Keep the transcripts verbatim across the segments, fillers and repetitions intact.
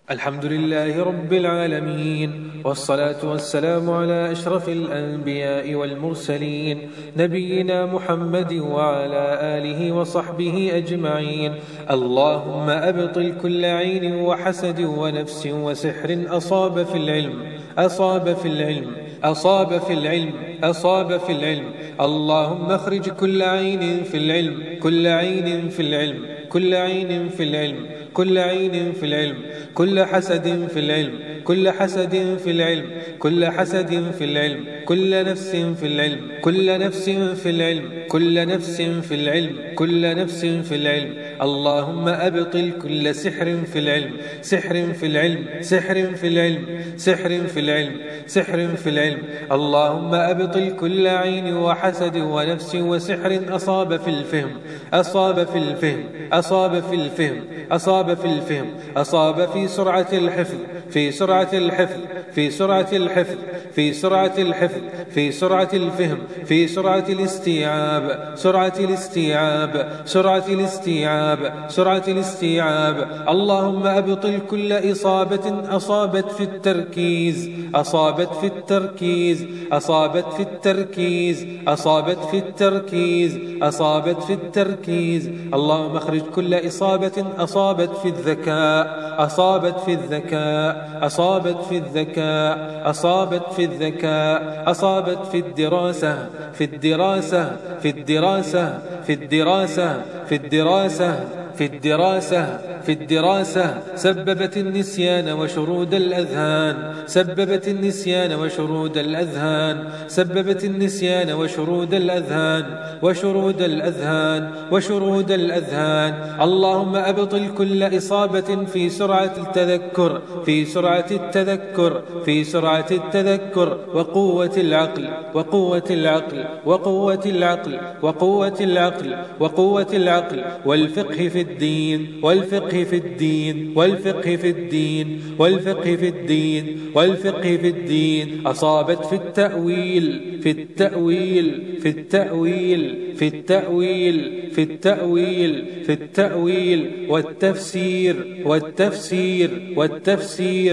الحمد لله رب العالمين، والصلاة والسلام على أشرف الأنبياء والمرسلين، نبينا محمد وعلى آله وصحبه أجمعين. اللهم أبطل كل عين وحسد ونفس وسحر أصاب في العلم أصاب في العلم أصاب في العلم أصاب في العلم. اللهم اخرج كل عين في العلم كل عين في العلم كل عين في العلم كل عين في العلم كل حسد في العلم كل حسد في العلم كل حسد في العلم كل نفس في العلم كل نفس في العلم كل نفس في العلم كل نفس في العلم. اللهم أبطل كل سحر في العلم سحر في العلم سحر في العلم سحر في العلم سحر في العلم. اللهم أبطل كل عين وحسد ونفس وسحر أصاب في الفهم أصاب في الفهم أصاب في الفهم أصاب في الفهم أصاب في سرعة الحفظ في سرعة الحفظ في سرعة الحفظ في سرعة الحفظ في سرعة الفهم في سرعة الاستيعاب سرعة الاستيعاب سرعة الاستيعاب سرعة الاستيعاب. اللهم أبطل كل إصابة أصابت في التركيز أصابت في التركيز أصابت في التركيز أصابت في التركيز أصابت في التركيز. اللهم اخرج كل إصابة أصابت في الذكاء أصابت في الذكاء أصابت في الذكاء أصابت في الذكاء أصابت في الدراسة في الدراسة في الدراسة في الدراسة في الدراسة في الدراسة في الدراسة. سببت النسيان وشرود الأذهان سببت النسيان وشرود الأذهان سببت النسيان وشرود الأذهان وشرود الأذهان وشرود الأذهان. اللهم أبطل كل إصابة في سرعة التذكر في سرعة التذكر في سرعة التذكر وقوة العقل وقوة العقل وقوة العقل وقوة العقل وقوة العقل والفقه في الدين والفقه في الدين والفقه في الدين والفقه في الدين والفقه في الدين. أصابت في التأويل في التأويل في التأويل في التأويل في التأويل في التأويل والتفسير والتفسير والتفسير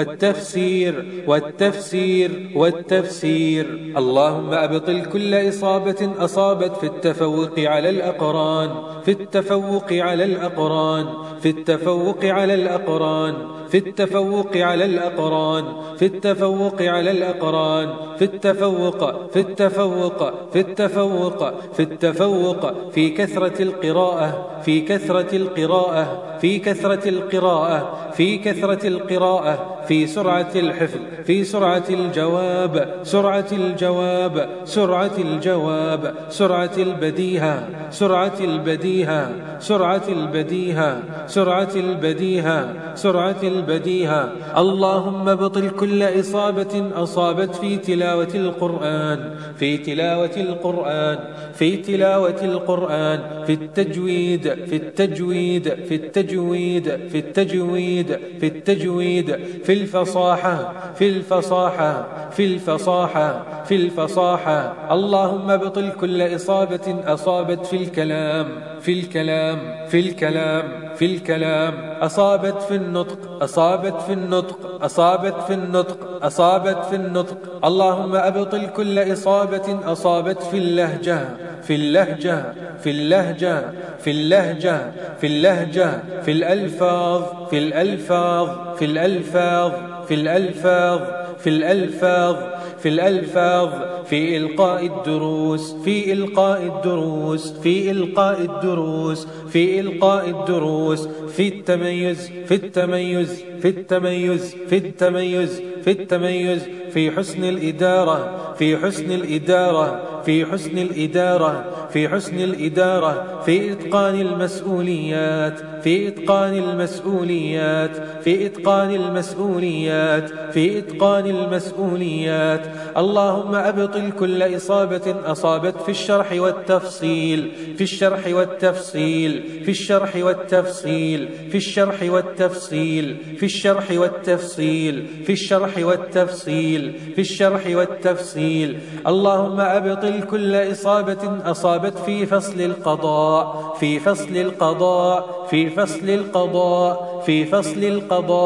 والتفسير والتفسير والتفسير. اللهم أبطل كل إصابة أصابت في التفوق على الأقران في التفوق على الأقران في التفوق على الأقران في التفوق على الأقران في التفوق على الأقران في التفوق في التفوق في التفوق في التفوق في كثرة القراءة في كثرة القراءة في كثرة القراءة في كثرة القراءة في سرعة الحفظ في سرعة الجواب سرعة الجواب سرعة الجواب سرعة البديهة سرعة البديهة سرعة البديهة سرعة البديهة سرعة البديهة. اللهم ابطل كل إصابة أصابت في تلاوة القرآن في تلاوة القرآن في تلاوة القرآن في التجويد في التجويد في التجويد في التجويد في التجويد في الفصاحة في الفصاحة في الفصاحة في الفصاحة. اللهم ابطل كل إصابة أصابت في الكلام في الكلام في الكلام في الكلام أصابت في النطق أصابت في النطق أصابت في النطق أصابت في النطق. اللهم أبطل كل إصابة أصابت في اللهجة في اللهجة في اللهجة في اللهجة في اللهجة في الألفاظ في الألفاظ في الألفاظ في الألفاظ في الألفاظ في الألفاظ في إلقاء الدروس في إلقاء الدروس في إلقاء الدروس في إلقاء الدروس في التميز في التميز في التميز في التميز في التميز في حسن الإدارة في حسن الإدارة في حسن الإدارة في حسن الإدارة في إتقان المسؤوليات في إتقان المسؤوليات في إتقان المسؤوليات في إتقان المسؤوليات. اللهم أبطل كل إصابة أصابت في الشرح والتفصيل في الشرح والتفصيل في الشرح والتفصيل في الشرح والتفصيل في الشرح والتفصيل في الشرح والتفصيل في الشرح والتفصيل. اللهم أبطل كل إصابة أصابت في فصل القضاء في فصل القضاء في فصل القضاء في فصل القضاء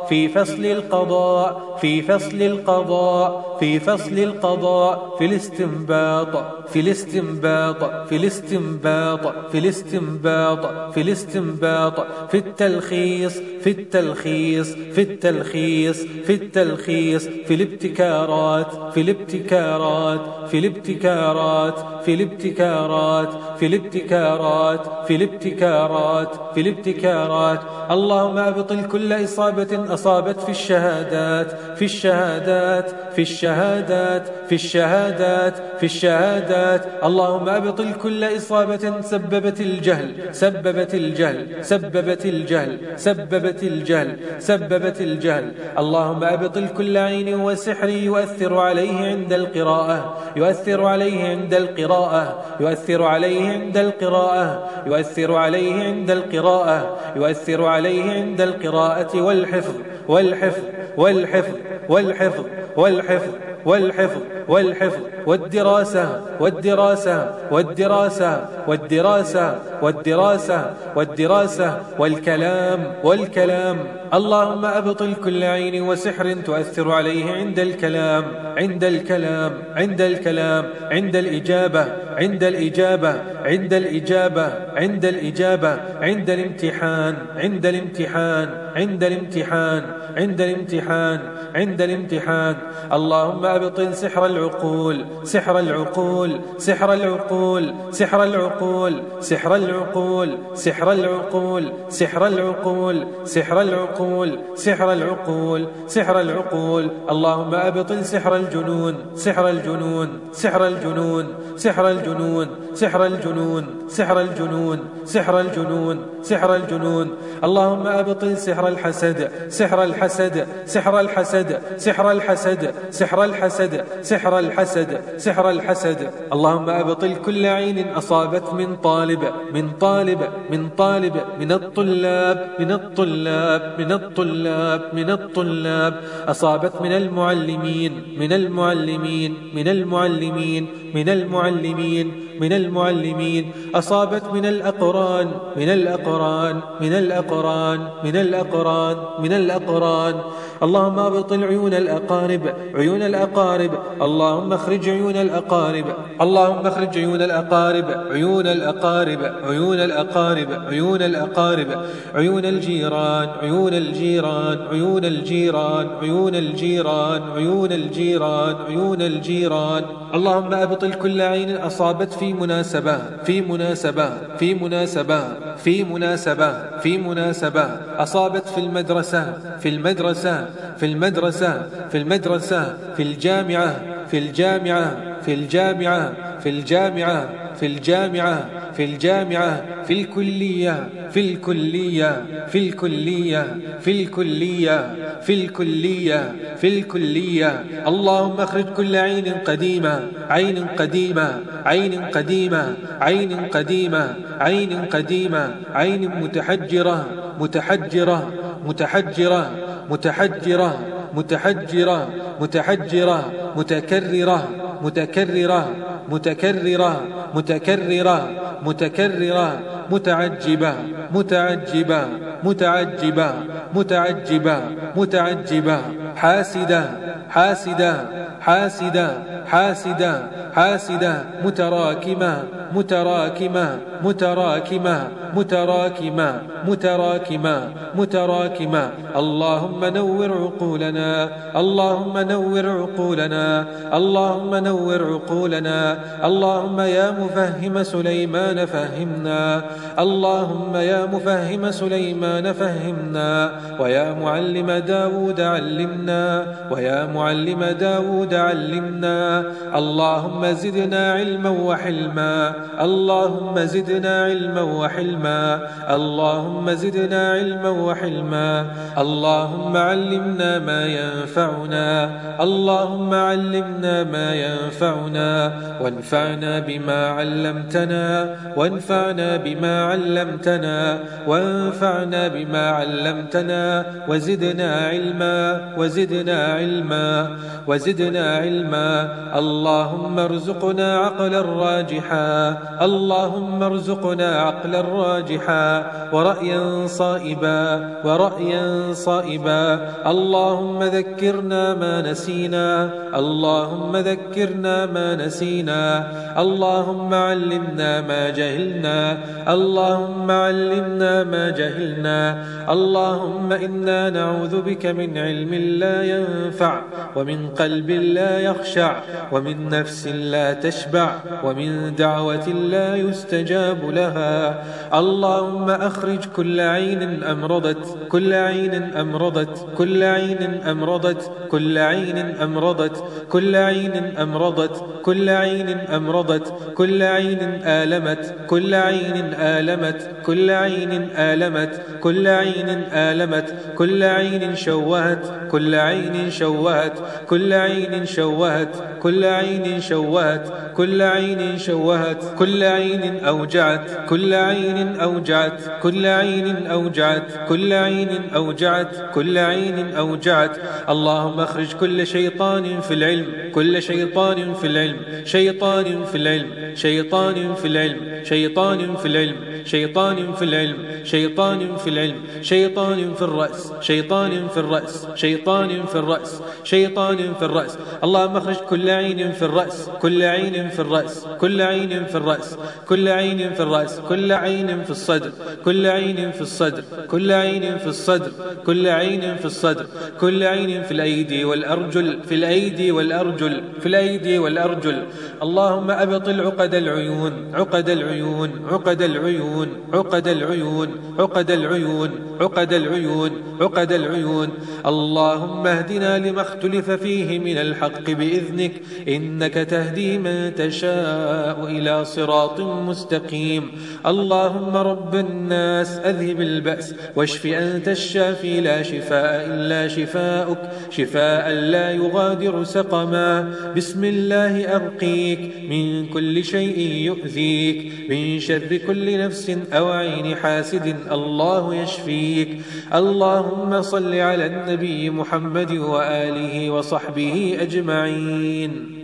في فصل القضاء في فصل القضاء في فصل القضاء في الاستنباط في الاستنباط في الاستنباط في الاستنباط في الاستنباط في التلخيص في التلخيص في التلخيص في التلخيص في الابتكارات في الابتكارات في الابتكارات في الابتكارات في الابتكارات في الابتكارات في الابتكارات اللهم أبطل كل إصابة أصابت في الشهادات في الشهادات في الشهادات في الشهادات في الشهادات اللهم أبطل كل إصابة سببت الجهل سببت الجهل سببت الجهل سببت الجهل سببت الجهل اللهم أبطل كل عين وسحر يؤثر عليه عند القراءة يؤثر عليه عند القراءة يؤثر عليه عند القراءة يؤثر عليه عند القراءة يؤثر عليه عند القراءة والحفظ والحفظ والحفظ والحفظ والحفظ والحفظ والحفظ والدراسة والدراسة والدراسة والدراسة والدراسة والدراسة والكلام والكلام اللهم أبطل كل عين وسحر تؤثر عليه عند الكلام عند الكلام عند الكلام عند الإجابة عند الإجابة عند الإجابة عند الإجابة عند الامتحان عند الامتحان عند الامتحان عند الامتحان عند الامتحان اللهم أبطل سحر العقول سحر العقول سحر العقول سحر العقول سحر العقول سحر العقول سحر العقول سحر العقول سحر العقول سحر العقول اللهم أبطل سحر الجنون سحر الجنون سحر الجنون سحر الجنون سحر الجنون سحر الجنون سحر الجنون سحر الجنون اللهم أبطل سحر الحسد سحر الحسد سحر الحسد سحر الحسد سحر الحسد سحر الحسد سحر الحسد اللهم أبطل كل عين أصابت من طالب من طالب من طالب من الطلاب من الطلاب من الطلاب من الطلاب أصابت من المعلمين من المعلمين من المعلمين من المعلمين من المعلمين أصابت من الأقران من الأقران من الأقران من الأقران من الأقران اللهم أبطل عيون الأقارب عيون الأقارب اللهم اخرج عيون الأقارب اللهم اخرج عيون الأقارب عيون الأقارب عيون الأقارب عيون الأقارب عيون الجيران عيون الجيران عيون الجيران عيون الجيران عيون الجيران عيون الجيران اللهم أبطل كل عين أصابت في مناسبة في مناسبة في مناسبة في مناسبة في مناسبة أصابت في المدرسة في المدرسة في المدرسة في المدرسة في الجامعة في الجامعة في الجامعة في الجامعة في الجامعة في الجامعة في الكلية في الكلية في الكلية في الكلية في الكلية في الكلية اللهم اخرج كل عين قديمة عين قديمة عين قديمة عين قديمة عين قديمة عين متحجرة متحجرة متحجرة متحجرة متحجرة متحجرة متكررة متكررة متكررة متكررة متكررة متعجبة متعجبة متعجبة متعجبة متعجبة حاسدة حاسدة حاسدة حاسدة حاسدة متراكمة متراكمة متراكمة متراكمة متراكمة متراكمة اللهم نور عقولنا اللهم نور عقولنا اللهم نور عقولنا اللهم يا مفهم سليمان فهمنا اللهم يا مفهم سليمان فهمنا ويا معلم داود علمنا ويا معلم داود علمنا اللهم زدنا علما وحلما اللهم زدنا علما وحلما اللهم زدنا علما وحلما اللهم علمنا ما ينفعنا اللهم علمنا ما ينفعنا ينفعنا وانفعنا بما علمتنا وانفعنا بما علمتنا وانفعنا بما علمتنا وزدنا علما وزدنا علما وزدنا علما. اللهم ارزقنا عقلا راجحا اللهم ارزقنا عقلا راجحا ورأيا صائبا ورأيا صائبا. اللهم ذكرنا ما نسينا اللهم ذكرنا ما نسينا. اللهم علمنا ما جهلنا اللهم علمنا ما جهلنا. اللهم إنا نعوذ بك من علم لا ينفع ومن قلب لا يخشع ومن نفس لا تشبع ومن دعوة لا يستجاب لها. اللهم أخرج كل عين أمرضت كل عين أمرضت كل عين أمرضت كل عين أمرضت كل عين أمرضت كل عين أمرضت كل عين آلمت كل عين آلمت كل عين آلمت كل عين آلمت كل عين شوهت كل عين شوهت كل عين شوهت كل عين شوهت كل عين شوهت كل عين أوجعت كل عين أوجعت كل عين أوجعت كل عين أوجعت كل عين أوجعت. اللهم اخرج كل شيطان في العلم كل شيطان في العلم شيطان في العلم شيطان في العلم شيطان في العلم شيطان في العلم شيطان في العلم شيطان في الرأس شيطان في الرأس شيطان في الرأس شيطان في الرأس. اللهم اخرج كل عين في الرأس كل عين في الرأس كل عين في الرأس كل عين في الرأس كل عين في الصدر كل عين في الصدر كل عين في الصدر كل عين في الصدر كل عين في الأيدي والأرجل في الأيدي والأرجل في الأيدي والأرجل. اللهم أبطل عقد العيون عقد العيون عقد العيون عقد العيون عقد العيون عقد العيون عقد العيون. اللهم اهدنا لما اختلف فيه من الحق بإذنك إنك تهدي من تشاء إلى صراط مستقيم. اللهم رب الناس أذهب البأس واشف أنت الشافي لا شفاء إلا شفاؤك شفاء لا يغادر سقما. بسم الله أرقيك من كل شيء يؤذيك من شر كل نفس أو عين حاسد الله يشفيك. اللهم صل على النبي محمد وآله وصحبه أجمعين.